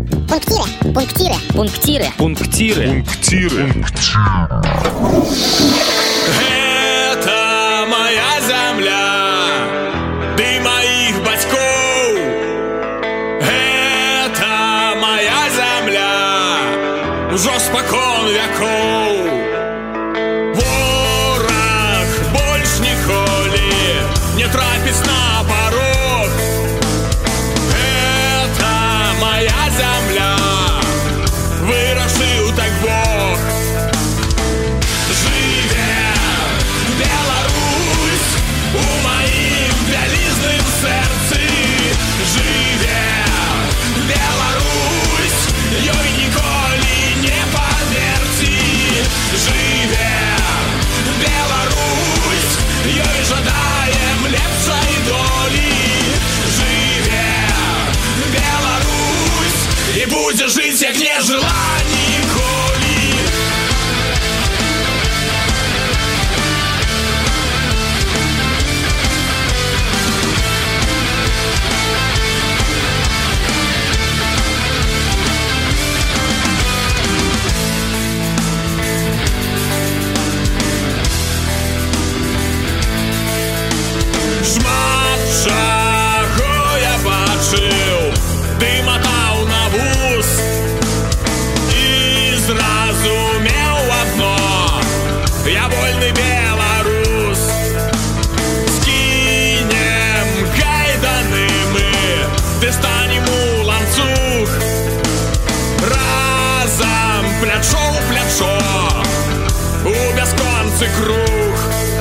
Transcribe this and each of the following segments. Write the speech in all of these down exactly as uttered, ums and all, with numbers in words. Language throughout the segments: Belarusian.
Пунктиры. Пунктиры. Пунктиры. Пунктиры. Пунктиры. Это моя земля, ты моих батьков. Это моя земля, уже спокон веков. Ворог больше ніколи не трапить на порог. Это моя земля, вырашил так Бог. Живе Беларусь у моим вялізным сердце. Живе Беларусь, ёй ніколи не памерці. Живе Беларусь, ёй жадаем лепшай долі. Живе Беларусь, і будзе жыць, як не жила ніколі. Шмат чаго я бачыў, ты матаў на вус і зразумеў адно: я вольны беларус. Скінем кайданы мы, ды станем у ланцуг, разам плячо ў плячо у бясконцы круг.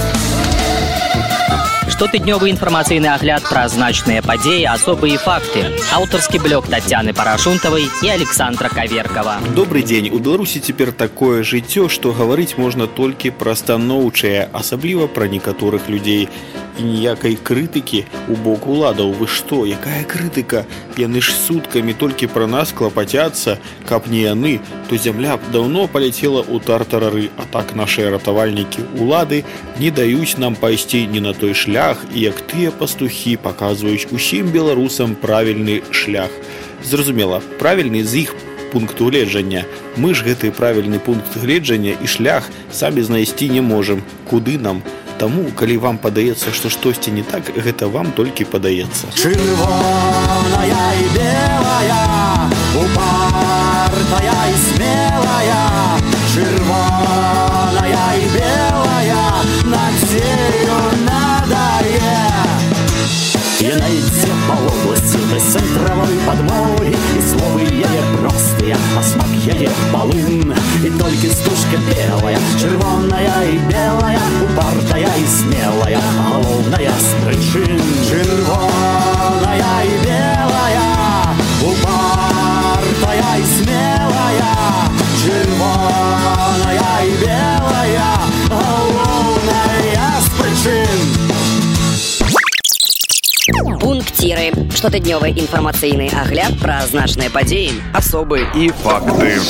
Штотыднёвы інфармацыйны агляд пра значныя падзеі, асобы і факты. Аўтарскі блог Таццяны Парашунтавай і Александра Каверкава. Добрый дзень. У Беларусі цяпер такое жыццё, што гаварыць можна толькі пра станоўчае, асабліва пра некаторых людзей. І ніякай крытыкі ў бок уладаў. Вы што, якая крытыка? Яны ж суткамі толькі пра нас клапацяцца. Каб не яны, то зямля б даўно паляцела ў тартарары. А так нашыя ратавальнікі улады не даюць нам пайсці не на той шлях, і як тыя пастухі паказваюць усім беларусам правільны шлях. Зразумела, правільны з іх пункту гледжання. Мы ж гэты правільны пункт гледжання і шлях самі знайсці не можам. Куды нам? Таму, калі вам падаецца, што штосьці не так, гэта вам толькі падаецца. Чырвоная і белая, упартая і смелая. Чырвоная і белая, надзею надае. Яна ідзе па вобласці да цэнтравой падмогі, і словы яе простыя, а смак яе полын. І толькі стужка белая, чырвоная і белая, упартая і смелая, галоўная з прычын. Чырвоная і белая, упартая і смелая. Чырвоная і белая, галоўная з прычын. Пунктиры. Штотыднёвы інфармацыйны агляд пра значныя падзеі, асобы І факты.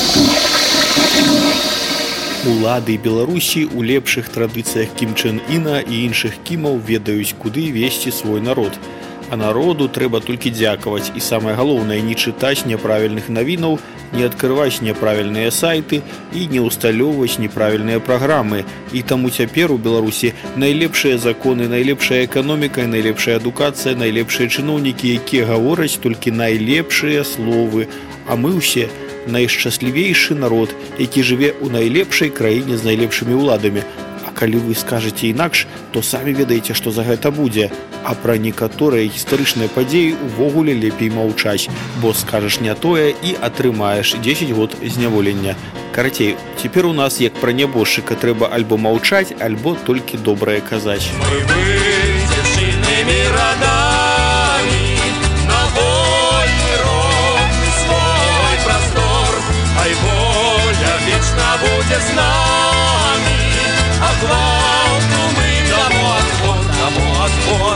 Улады Беларусі ў лепшых традыцыях Кім Чен Іна і іншых кімаў ведаюць, куды весці свой народ. А народу трэба толькі дзякаваць. І самае галоўнае, не чытаць няправільных навінаў, не адкрываць няправільныя сайты і не ўсталёўваць неправільныя праграмы. І таму цяпер у Беларусі найлепшыя законы, найлепшая эканоміка, найлепшая адукацыя, найлепшыя чыноўнікі, якія гавораць толькі найлепшыя словы. А мы ўсе найшчаслівейшы народ, які жыве ў найлепшай краіне з найлепшымі ўладамі. А калі вы скажаце інакш, то самі ведаеце, што за гэта будзе. А пра некаторыя гістарычныя падзеі увогуле лепей маўчаць, бо скажаш не тое і атрымаеш дзесяць год зняволення. Карацей, цяпер у нас, як пра нябожчыка, трэба альбо маўчаць, альбо толькі добрае казаць. Мы выйдем сильными родами на вольный ровный свой простор. Ай, воля вечно будет с нами, а гвалту мы дамо отпор, дамо отпор.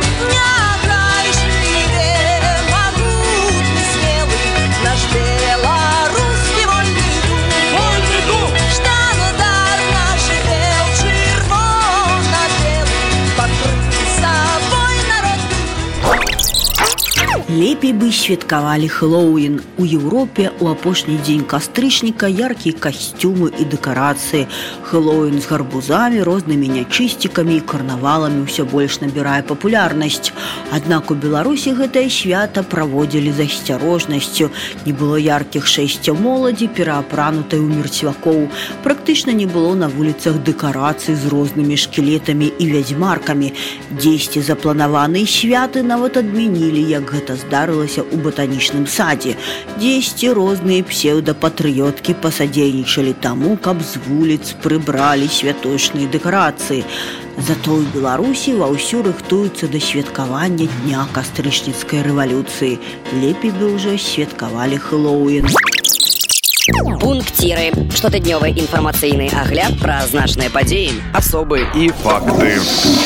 Лепей Лепей бы святкавалі Хэллоуін. У Еўропе у апошні дзень кастрычніка яркія касцюмы і дэкарацыі. Хэллоуін з гарбузамі, рознымі нячысцікамі і карнаваламі ўсё больш набірае папулярнасць. Аднак у Беларусі гэтае свята праводзілі з асцярожнасцю. Не было яркіх шэсцяў моладзі, пераапранутай у мерцвякоў. Практычна не было на вуліцах дэкарацый з рознымі шкілетамі і вядзьмаркамі. Дзесьці запланаваныя святы нават адмянілі, як гэта здарылася ў батанічным садзе. Дзесьці розныя псеўдапатрыёткі пасадзейнічалі таму, каб з вуліц прыбралі святочныя дэкарацыі. Зато ў Беларусі ваўсю рыхтуюцца да святкавання дня кастрычніцкай рэвалюцыі. Лепей бы ўжо святкавалі Хэллоуін. Пунктиры. Штотыднёвы інфармацыйны агляд пра значныя падзеі, асобы і факты.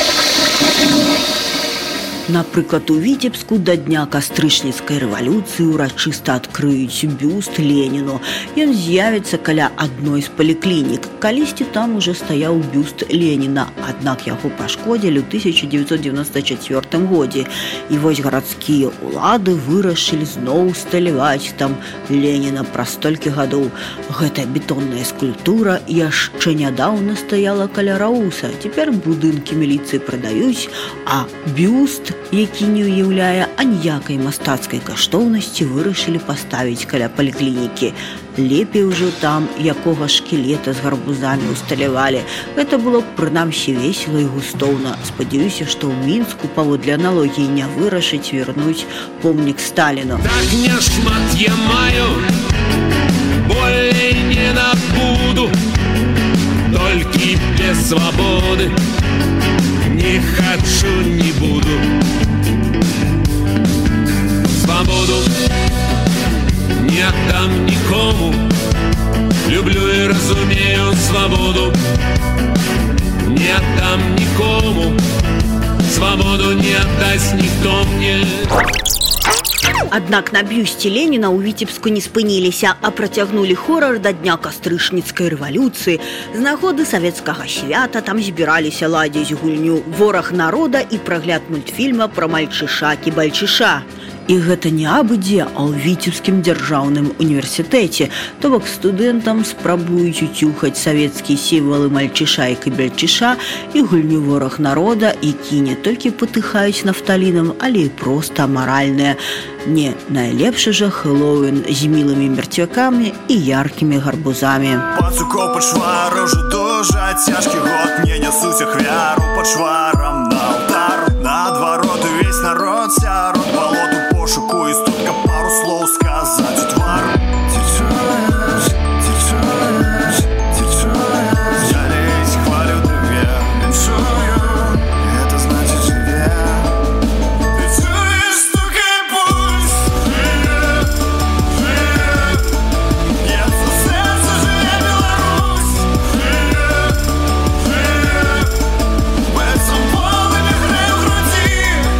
Напрыклад, у Віцебску да дня кастрычніцкай рэвалюцыі ўрачыста адкрыюць бюст Леніну. Ён з'явіцца каля адной з паліклінік. Калісьці там ужо стаяў бюст Леніна, аднак яго пашкодзілі ў тысяча дзевяцьсот дзевяносто чацвёртым годзе. І вось гарадскія ўлады вырашылі зноў усталяваць там Леніна праз столькі гадоў. Гэтая бетонная скульптура яшчэ нядаўна стаяла каля Рауса. Цяпер будынкі міліцыі прадаюць, а бюст, які не ўяўляе аніякай мастацкай каштоўнасці, вырашылі паставіць каля паліклінікі. Лепей ўжо там якога шкілета з гарбузамі усталявалі. Гэта было б прынамсі весела і густоўна. Спадзяюся, што ў Мінску паводле аналогіі не вырашыць вернуць помнік Сталіну. Так не шмат я маю, болей не набуду, толькі без свабоды не хочу, не буду. Свободу не отдам никому, люблю и разумею свободу. Не отдам никому, свободу не отдаст никто мне. Аднак на бюсце Леніна ў Віцебску не спыніліся, а працягнулі хорар да дня кастрычніцкай рэвалюцыі. З нагоды савецкага свята там збіраліся ладзіць гульню «Вораг народа» і прагляд мультфільма пра мальчыша-кібальчыша. І гэта не абы-дзе, а ў Віцебскім дзяржаўным універсітэце. То бок студэнтам спрабуюць уцюхаць савецкія сімвалы мальчыша і кібальчыша і гульню «Вораг народа», які не толькі патыхаюць нафталінам, але і проста амаральныя. Не найлепшы жа Хэллоуін з мілымі мерцвякамі і яркімі гарбузамі. Пацукоў пачвар ужо дуже цяжкі год, не нясуць ахвяру пачварам на алтар. Наадварот увесь народ сярод балоту пошуку і стутка пару слоў сказаць у твар. Ты чуеш, ты чуеш, ты чуеш, я ледзь хвалю тебе, віншую, это значит жыве. Ты чуеш, стукай пульс, жыве, жыве, б'ецца сэрца, жыве Беларусь, жыве, жыве, бэцам полымі грэй у грудзі,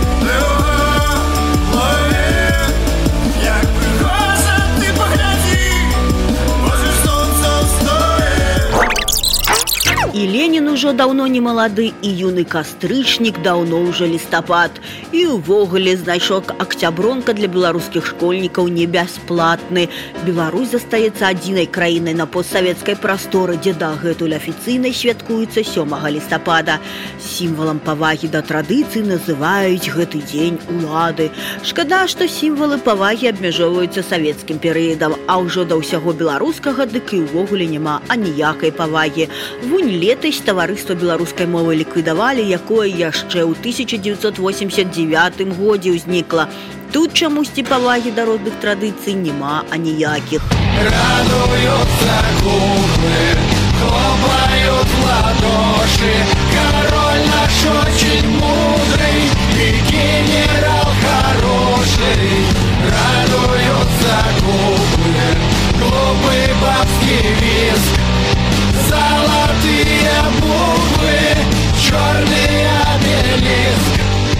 І Ленін ужо даўно не малады, і юны кастрычнік даўно ўжо лістапад. І ўвогуле значок акцябронка для беларускіх школьнікаў не бясплатны. Беларусь застаецца адзінай краінай на постсавецкай прасторы, дзе дагэтуль афіцыйна святкуецца сёмага лістапада. Сімвалам павагі да традыцый называюць гэты дзень улады. Шкада, што сімвалы павагі абмяжоўваюцца савецкім перыядам, а ўжо да ўсяго беларускага дык і ўвогуле няма аніякай павагі. Вунь летась таварыства беларускай мовы ліквідавалі, якое яшчэ ў тысяча дзевяцьсот восемьдесят девятым годзе ўзнікла. Тут чамусьці павагі да розных традыцый няма аніякіх. Радуются куклы, хлопают в ладоши, король наш очень мудрый и генерал хороший. Радуются куклы, глупый бабский визг, золотые буквы, черный обелиск.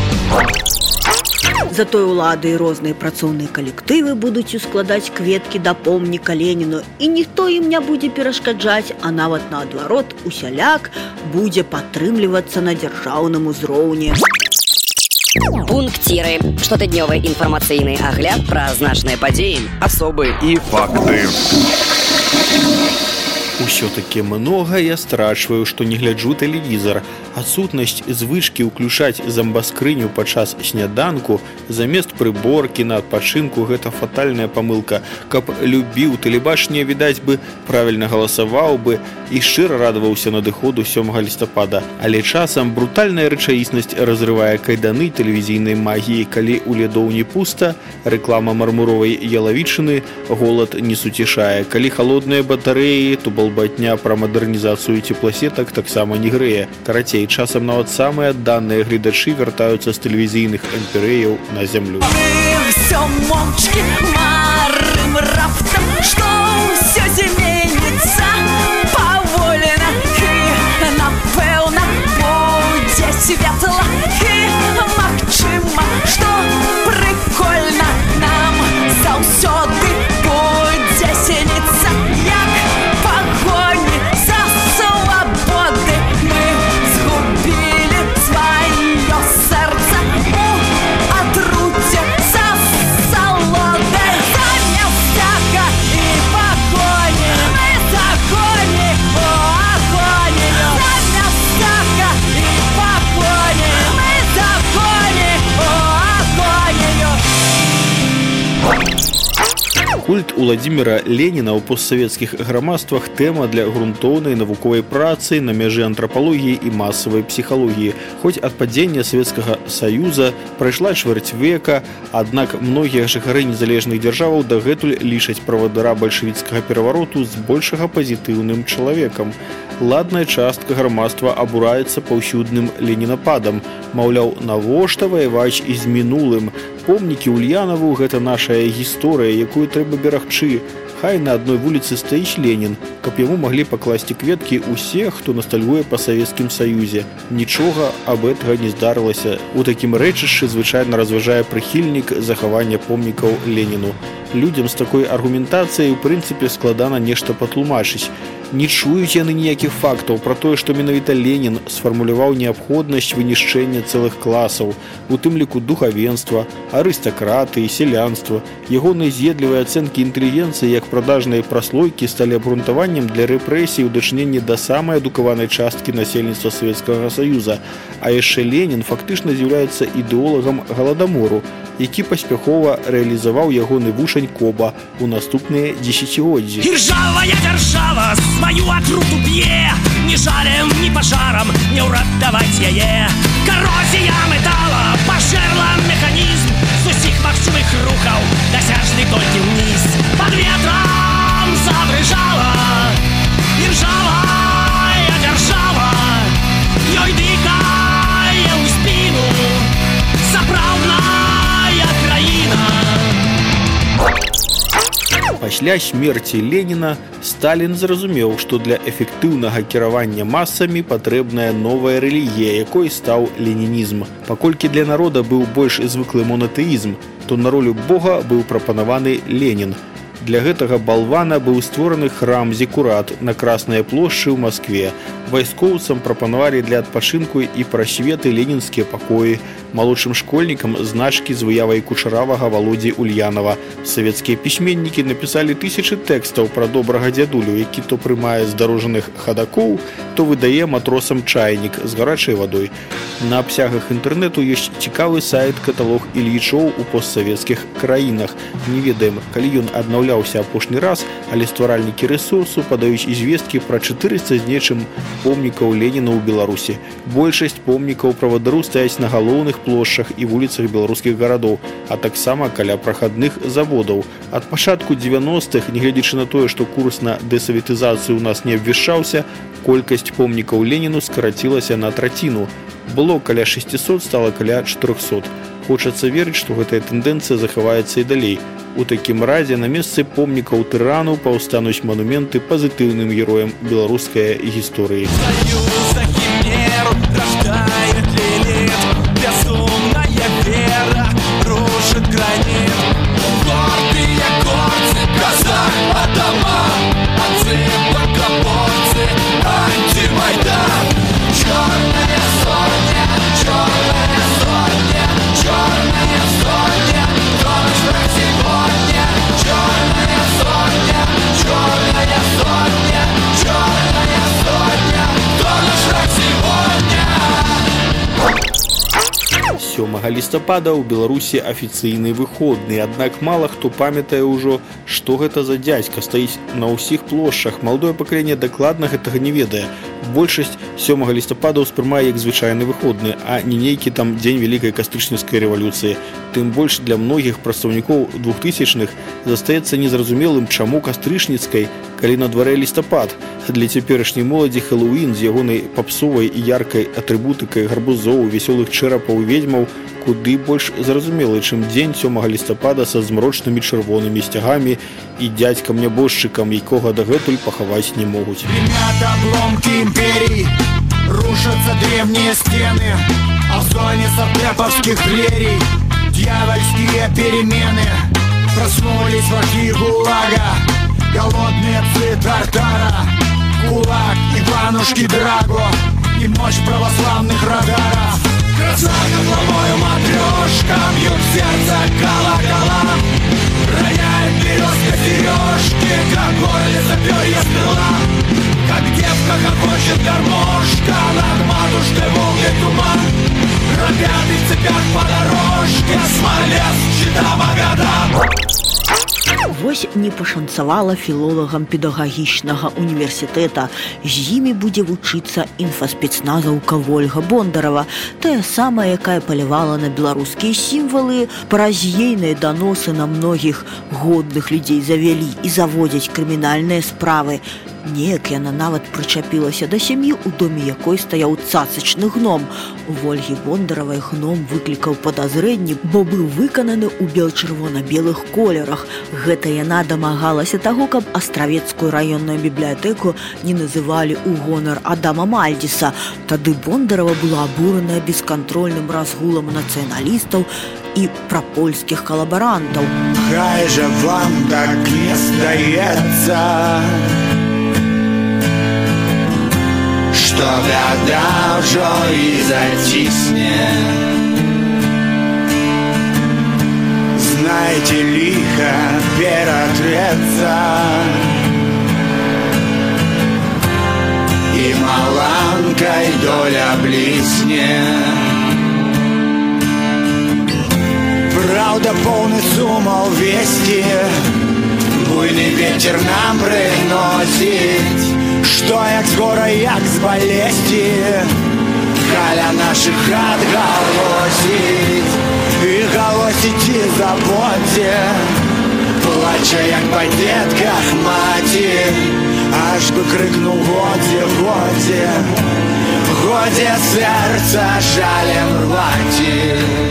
Затое ўлады і розныя працоўныя калектывы будуць ускладаць кветкі да помніка Леніну, і ніхто ім не будзе перашкаджаць, а нават наадварот усяляк будзе падтрымлівацца на дзяржаўным узроўні. Пунктиры. Штотыднёвы інфармацыйны агляд пра значныя падзеі, асобы і факты. Усё-таки много я страчваю, што не гляджу тэлевізор. Адсутнасць звычкі ўключаць замбаскрыню падчас сняданку замест прыборкі на адпачынку – гэта фатальная памылка. Каб любіў тэлебачанне, відаць бы, правільна галасаваў бы і шчыра радаваўся надыходу сёмага лістапада. Але часам брутальная рэчаіснасць разрывае кайданы тэлевізійнай магіі, калі ў лядоўні пуста, рэклама мармуровай ялавічыны голад не суцішае. Калі халодныя батарэі, то балбатня пра мадэрнізацыю цепласетак таксама не грэе. Карацей, часам нават самыя адданыя гледачы вяртаюцца з тэлевізійных імперыяў на зямлю. Мы всё мовчки марым раптам, што ўсё зменіцца павольна і напэўна будзе светла і магчыма, што прыкольна нам заўсёды будзе сеніцца, як пагоні за свабоды. Мы згубілі сваё сэрца у атруце за салодай. Замест цяга і пагоні мы загоні у агоні. Замест цяга і пагоні мы загоні у агонію. Культ Уладзіміра Леніна ў постсавецкіх грамадствах – тэма для грунтоўнай навуковай працы на мяжы антрапалогіі і масавай псіхалогіі. Хоць ад падзення Савецкага Саюза прайшла чвэрць века, аднак многія жыхары незалежных дзяржаваў дагэтуль лічаць правадыра бальшавіцкага перавароту збольшага пазітыўным чалавекам. Ладная частка грамадства абураецца паўсюдным ленінападам. Маўляў, навошта ваяваць і з мінулым? Помнікі Ульянаву – гэта нашая гісторыя, якую трэба берагчы. Хай на адной вуліцы стаіць Ленін, каб яму маглі пакласці кветкі ўсе, хто настальгуе па Савецкім Саюзе. Нічога аб гэтага не здарылася. У такім рэчышчы звычайна разважае прыхільнік захавання помнікаў Леніну. Людзям з такой аргументацыяй, у прынцыпе, складана нешта патлумачыць. Не чуюць яны ніякіх фактаў пра тое, што менавіта Ленін сфармуляваў неабходнасць вынішчэння цэлых класаў, у тым ліку духавенства, арыстакратыі, сялянства. Ягоныя з'едлівыя ацэнкі інтэлігенцыі як прадажныя праслойкі сталі абгрунтаваннем для рэпрэсій у дачыненні да самай адукаванай часткі насельніцтва Савецкага Саюза. А яшчэ Ленін фактычна з'яўляецца ідэолагам галадамору, які паспяхова рэалізаваў ягоны вушань Коба ў наступныя дзесяцігоддзі. Іржавая дзяржава сваю атруту п'е, ні жалем, ні пажарам не ўратаваць яе. Карозія метала пажэрла механізм з усіх магчымых рухаў, дасяжны толькі ўніз. Пад ветрам задрыжала іржавая дзяржава, ёй дыхае ў спіну сапраўдная краіна. Пасля смерці Леніна Сталін зразумеў, што для эфектыўнага кіравання масамі патрэбная новая рэлігія, якой стаў ленінізм. Паколькі для народа быў больш звыклы монатэізм, то на ролю Бога быў прапанаваны Ленін. Для гэтага балвана быў створаны храм Зікурат на Краснай плошчы ў Маскве. Вайскоўцам прапанавалі для адпачынку і прасветы ленінскія пакоі, малодшым школьнікам значкі з выявай кучаравага Володі Ульянава. Савецкія пісьменнікі напісалі тысячы тэкстаў пра добрага дзядулю, які то прымае здарожаных хадакоў, то выдае матросам чайнік з гарачай вадой. На абсягах інтэрнэту ёсць цікавы сайт-каталог Ільічоў у постсавецкіх краінах. Не ведаем, калі ён аднаўляўся апошні раз, але стваральнікі рэсурсу падаюць звесткі пра чатырыста з нечым помнікаў Леніна ў Беларусі. Большасць помнікаў правадыру стаяць на галоўных плошчах і вуліцах беларускіх гарадоў, а таксама каля прахадных заводаў. Ад пачатку дзевяностых, нягледзячы на тое, што курс на дэсаветызацыю ў нас не абвяшчаўся, колькасць помнікаў Леніну скарацілася на траціну. Было каля шэсцісот, стала каля чатырохсот. Хочацца верыць, што гэтая тэндэнцыя захаваецца і далей. У такім разе на месцы помнікаў тырану паўстануць манументы пазітыўным героям беларускай гісторыі. Черная сотня, черная сотня, сёмага лістапада ў Беларусі афіцыйны выходны, аднак мала хто памятае ўжо, што гэта за дзядзька стаіць на ўсіх плошчах. Маладое пакаленне дакладна гэтага не ведае. Большасць сёмага лістапада ўспрымае як звычайны выходны, а не нейкі там дзень вялікай кастрычніцкай рэвалюцыі. Тым больш для многіх прадстаўнікоў двухтысячных застаецца незразумелым, чаму кастрычніцкай, калі на дварэ лістапад. Для цяперашняй моладзі Хэллоуін з ягонай папсовай і яркай атрыбутыкай гарбузоў, вясёлых чэрапаў і ведзьмаў куды больш зразумелы, чым дзень сёмага лістапада са змрочнымі чырвонымі сцягамі і дзядзькам-нябожчыкам, якога дагэтуль пахаваць не могуць. Гремят обломки империй, рушатся древние стены, а в зоне сартеповских прерий дьявольские перемены. Проснулись враги ГУЛАГа, голодные псы Тартара, кулак Иванушки Драго и мощь православных радаров. Красавица главою матрешка, бьют в сердце колокола, роняет березка сережки, как горлица перья стрела. Как девка хохочет гармошка, над матушкой Волги туман, ропят в цепях по дорожке, Смолец, Чита, Магадан. Вось не пашанцавала філолагам педагагічнага універсітэта. З імі будзе вучыцца інфаспецназаўка Вольга Бондарова, тая самая, якая палявала на беларускія сімвалы, праз ейныя даносы на многіх годных людзей завялі і заводзяць крымінальныя справы. Неяк яна нават прычапілася да сям'і, у доме якой стаяў цацачны гном. У Вольгі Бондаравай гном выклікаў падазрэнні, бо быў выкананы ў бел-чырвона-белых колерах. Гэта яна дамагалася таго, каб Астравецкую раённую бібліятэку не называлі ў гонар Адама Мальдзіса. Тады Бондарова была абураная бескантрольным разгулам нацыяналістаў і прапольскіх калабарантаў. Хай жа вам так не здаецца, што бяда ўжо і зацісне. Знайце, ліха ператрэцца, і маланкай доля блісне. Праўда, поўны сумаў весці, буйны вецер нам прыносіць, што як скора, як з балесці, каля нашых хат галосіць, і галосіць і заботзе, плача як па дзетках маці, аж бы крыкнуў годзе, годзе, годзе сэрца жалем рваці.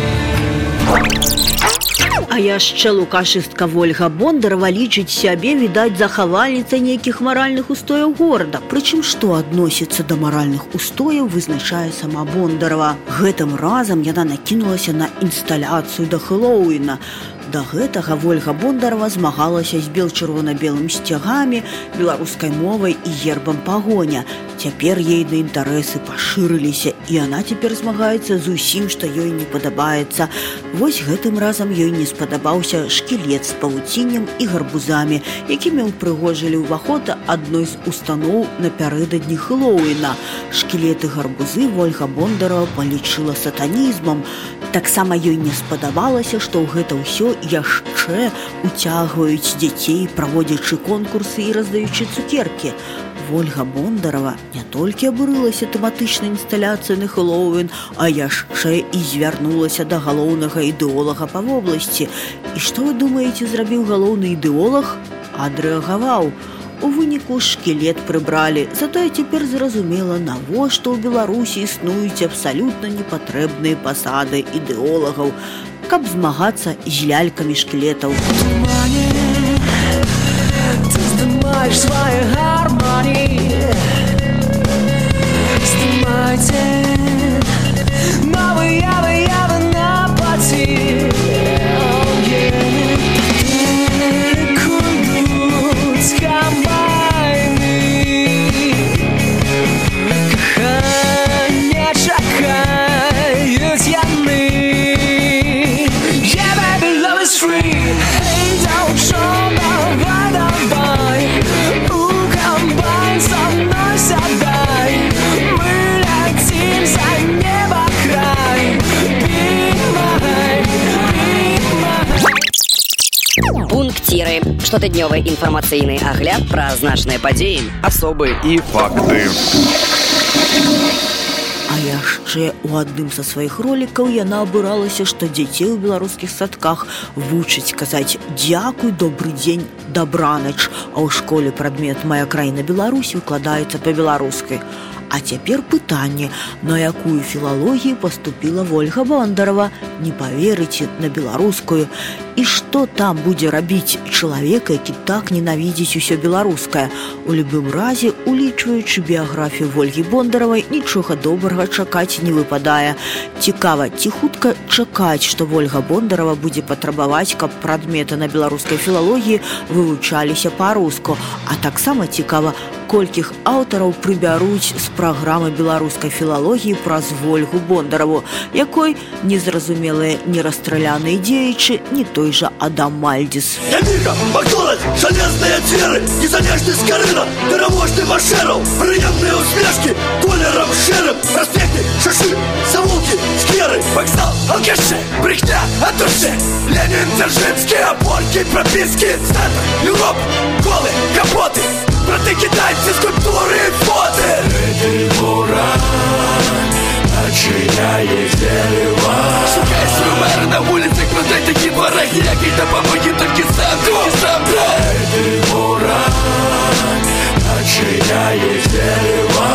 А яшчэ лукашыстка Вольга Бондарова лічыць сябе, відаць, захавальніцай нейкіх маральных устояў горада. Прычым, што адносіцца да маральных устояў, вызначае сама Бондарова. Гэтым разам яна накінулася на інсталяцыю да Хэллоуіна. Да гэтага Вольга Бондарова змагалася з бел-чырвона-белым сцягамі, беларускай мовай і гербам пагоня. Цяпер ейныя інтарэсы пашырыліся, і яна цяпер змагаецца з усім, што ёй не падабаецца. Вось гэтым разам ёй не спадабаўся шкілет з павуціннем і гарбузамі, якімі ўпрыгожылі ўваход адной з устаноў напярэдадні Хэллоуіна. Шкілеты гарбузы Вольга Бондарова палічыла сатанізмам. Таксама ёй не спадабалася, што ў гэта ўсё яшчэ уцягваюць дзяцей, праводзячы конкурсы і раздаючы цукеркі. Вольга Бондарова не толькі абурылася тэматычнай інсталяцыяй на Хэллоуін, а яшчэ і звярнулася да галоўнага ідэолага па вобласці. І што вы думаеце, зрабіў галоўны ідэолаг? Адрэагаваў. У выніку шкілет прыбралі, затое цяпер зразумела, навошта ў Беларусі існуюць абсалютна непатрэбныя пасады ідэолагаў, каб змагацца з лялькамі шкілетаў. Ты здымаеш свае гармоніі, здымайце новыя выявы на паці. Free, lay down. Штотыднёвы інфармацыйны агляд пра значныя падзеі, асобы і факты. А яшчэ у адным са сваіх ролікаў яна абуралася, што дзяцей у беларускіх садках вучаць казаць «дзякуй, добры дзень, дабранач», а ў школе прадмет «Мая краіна Беларусь» выкладаецца па-беларускай. А цяпер пытанне, на якую філалогію паступіла Вольга Бондарова, не паверыце, на беларускую. І што там будзе рабіць чалавек, які так ненавідзіць усё беларускае? У любым разе, улічваючы біяграфію Вольгі Бондаравай, нічога добрага чакаць не выпадае. Цікава, ці хутка чакаць, што Вольга Бондарова будзе патрабаваць, каб прадметы на беларускай філалогіі вывучаліся па-руску. А таксама цікава, колькіх аўтараў прыбяруць з праграмы беларускай філалогіі праз Вольгу Бондараву, якой незразумелыя нерастраляныя дзеячы, не той жа Адам Мальдзіс. Я Міка, Макдональдс, жалезные дзверы, незалежны скарына, даравожны маршэраў, прыемныя усмешкі, колерам шэрым, праспекты, шашы, завулкі, скверы, вакзал, алкашы, брехня, атушы, Ленін, Дзяржынскі, опоркі, прапіскі, центр, Европа, колы, капоты, браты китайцы, скульптуры и фоты. Ты буран, начиняет дерево. Шукай свой мэр на улице, продай такие враги, когда помоги только сам, только сам, брат. Ты буран, начиняет дерево.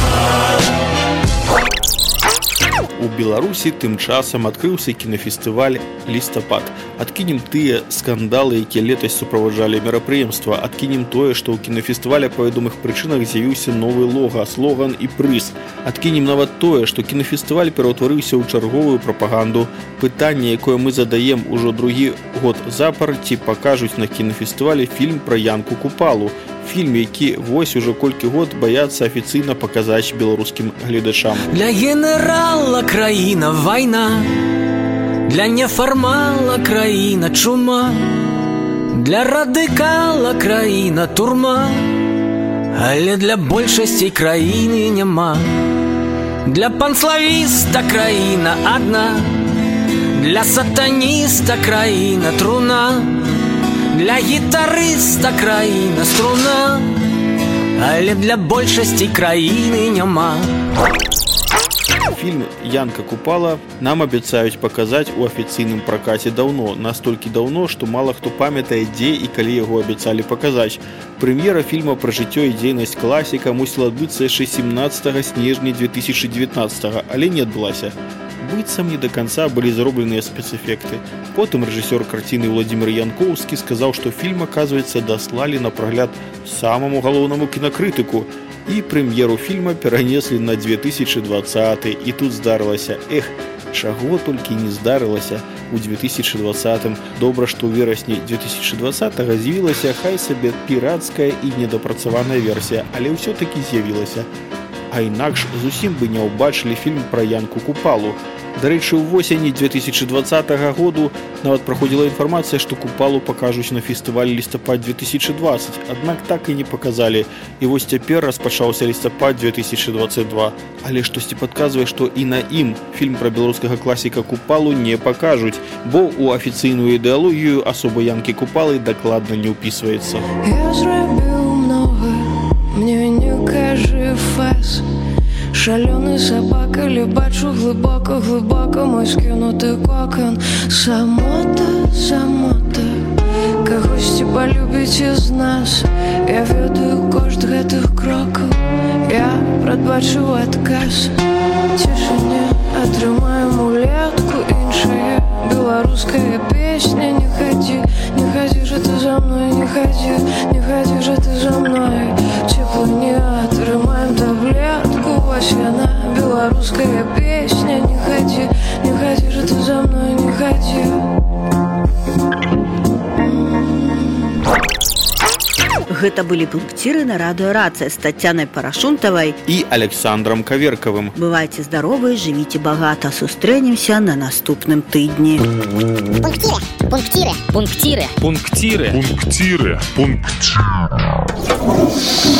У Беларусі тым часам адкрыўся кінафестываль «Лістапад». Адкінем тыя скандалы, якія летась суправаджалі мерапрыемства. Адкінем тое, што ў кінафестываля па вядомых прычынах з'явіўся новы лога, слоган і прыз. Адкінем нават тое, што кінафестываль пераўтварыўся ў чарговую прапаганду. Пытанне, якое мы задаем ужо другі год запар, ці пакажуць на кінафестывалі фільм пра Янку Купалу. Фільм, які вось ужо колькі год баяцца афіцыйна паказаць беларускім гледачам. Для генерала краіна вайна, для нефармала краіна чума, для радыкала краіна турма, але для большасці краіны няма. Для панславіста краіна адна, для сатаніста краіна труна, для гітарыста краіна струна, але для большасці краіны няма. Фільм «Янка Купала» нам абяцаюць паказаць у афіцыйным пракаце даўно, настолькі даўно, што мала хто памятае, дзе і калі яго абяцалі паказаць. Прэм'ера фільма пра жыццё і дзейнасць класіка мусіла адбыцца яшчэ семнаццатага снежня дзве тысячы дзевятнаццатага, але не адбылася. Быццам не да канца былі зробленыя спецэфекты. Потым рэжысёр карціны Владзімір Янкоўскі сказаў, што фільм, аказваецца, даслалі на прагляд самаму галоўнаму кінакрытыку. І прэм'еру фільма перанеслі на дзве тысячы дваццаты. І тут здарылася, эх, чаго толькі не здарылася у дзве тысячы дваццатым. Добра, што ў верасні дзве тысячы дваццатага з'явілася хай сабе пірацкая і недапрацаваная версія, але ўсё-такі з'явілася. А інакш зусім бы не ўбачылі фільм пра Янку Купалу. Дарэчы, у восені дзве тысячы дваццатага году нават праходзіла інфармацыя, што Купалу пакажуць на фестывалі «Лістапад две тысячи двадцать», аднак так і не паказалі. І вось цяпер распачаўся «Лістапад две тысячи двадцать два». Але штосьці падказвае, што і на ім фільм пра беларускага класіка Купалу не пакажуць, бо ў афіцыйную ідэалогію асоба Янкі Купалы дакладна не ўпісваецца. Я зрабіў многа, мне не кажы фас. Шалёны сабака, але бачу глыбока, глыбока мой скінуты кокон. Самота, самота, кагосьці палюбіць з нас. Я ведаю кошт гэтых крокаў, я прадбачыў адказ. Цішыня, атрымаем улетку іншая беларуская песня. Не хадзі, не хадзі жа ты за мной, не хадзі, не хадзі жа ты за мной. Цеплыня, атрымаем таблетку. Вось яна, беларуская песня. Не хадзі, не хадзі жа ты за мной, не хадзі. Гэта былі пункціры на радыёрацыя з Таццянай Парашунтавай і Александром Каверкавым. Бывайце здаровы, жывіце багата. Сустрэнемся на наступным тыдні. Пунктиры. Пунктиры. Пунктиры. Пунктиры. Пунктиры. Пунктиры.